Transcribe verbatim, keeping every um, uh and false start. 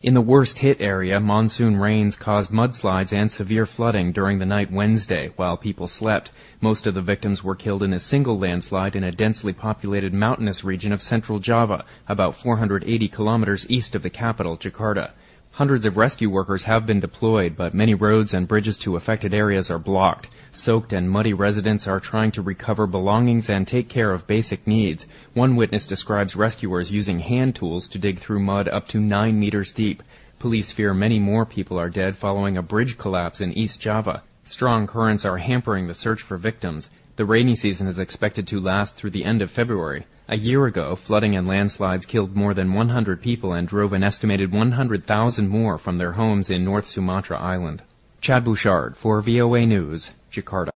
In the worst-hit area, monsoon rains caused mudslides and severe flooding during the night Wednesday while people slept. Most of the victims were killed in a single landslide in a densely populated mountainous region of central Java, about four hundred eighty kilometers east of the capital, Jakarta. Hundreds of rescue workers have been deployed, but many roads and bridges to affected areas are blocked. Soaked and muddy residents are trying to recover belongings and take care of basic needs. One witness describes rescuers using hand tools to dig through mud up to nine meters deep. Police fear many more people are dead following a bridge collapse in East Java. Strong currents are hampering the search for victims. The rainy season is expected to last through the end of February. A year ago, flooding and landslides killed more than one hundred people and drove an estimated one hundred thousand more from their homes in North Sumatra Island. Chad Bouchard for V O A News, Jakarta.